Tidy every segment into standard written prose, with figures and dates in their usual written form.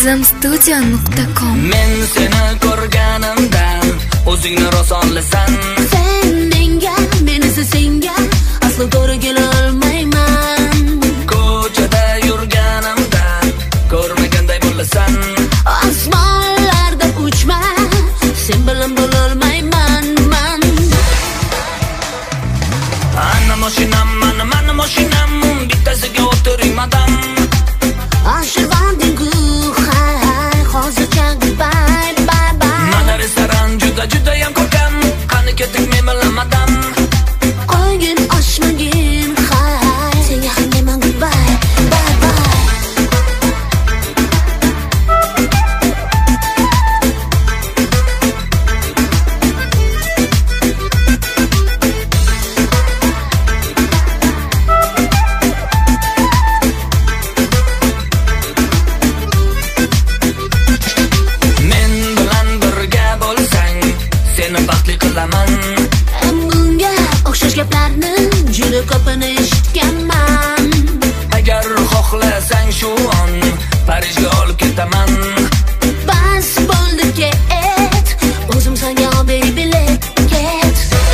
nozimstudio.com. Men seni ko'rganimdan o'zingni rosonlasan. Sen menga, men esa senga aslo to'g'ri kela olmayman. Ko'chada yurganimda ko'rmaganday bo'lasan. Osmonlarda uchma, sen bilan bo'lolmayman man. Ana mashinam, bittasiga o'tiring madam. Ashirvanding hay, hozircha goodbye, bye bye. Mana restoran judayam ko'rkam, qani ketdik men bilan madam. Qo'ygin oshmagin hay, senga ham deyman goodbye, bye bye. Bunga o'xshash gaplarni juda ko'pini eshitganman. Agar xohlasang shu on Parijga olib ketaman. Bas bo'ldi ket, o'zim senga olib beri bilet ket.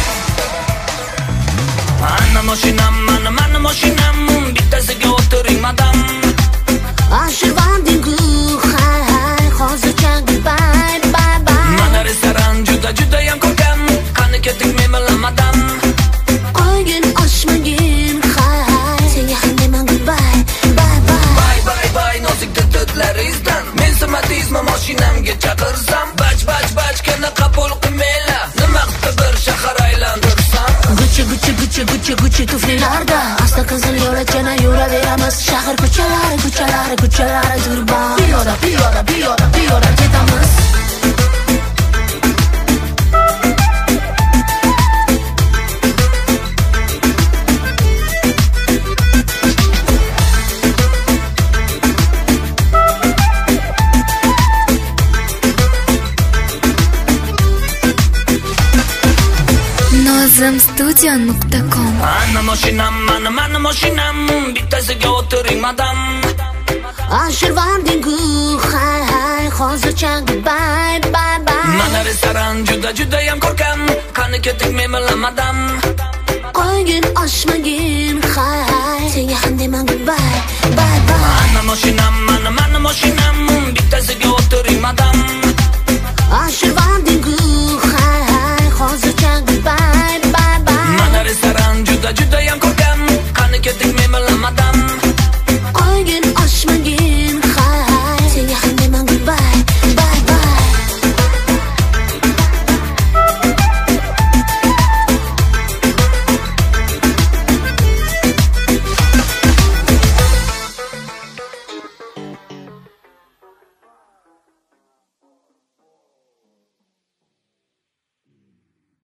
Ana mashinam, bittasiga o'tiring madam. Ashirvanding hay, hozircha goodbye, bye bye. Mana restoran judayam ko'rkam, qani ketdik men bilan madam. Qo'ygin oshmagin hay, senga ham deyman goodbye, bye bye. Bye nozik didlaringizdan men simatizma mashinamga chaqirsam. Bach kana qabul qilmaylar, nima qilib bir shahar aylantirsam. Gucci tuflilarda asta qizil yo'lakchana yuraveramiz. Shahar ko'chalari turban. Piyoda ketamiz. nozimstudio.com. Ana mashinam, bittasiga o'tiring madam. Ashirvanding hay, hozircha goodbye, bye bye. Mana restoran judayam ko'rkam, qani ketdik men bilan madam. Qo'ygin oshmagin hay, senga ham deyman goodbye, bye bye. Ana mashinam, bittasiga o'tiring madam. Ashirvanding hay, hozircha goodbye, bye bye. Mana restoran judayam ko'rkam, qani ketdik men bilan madam.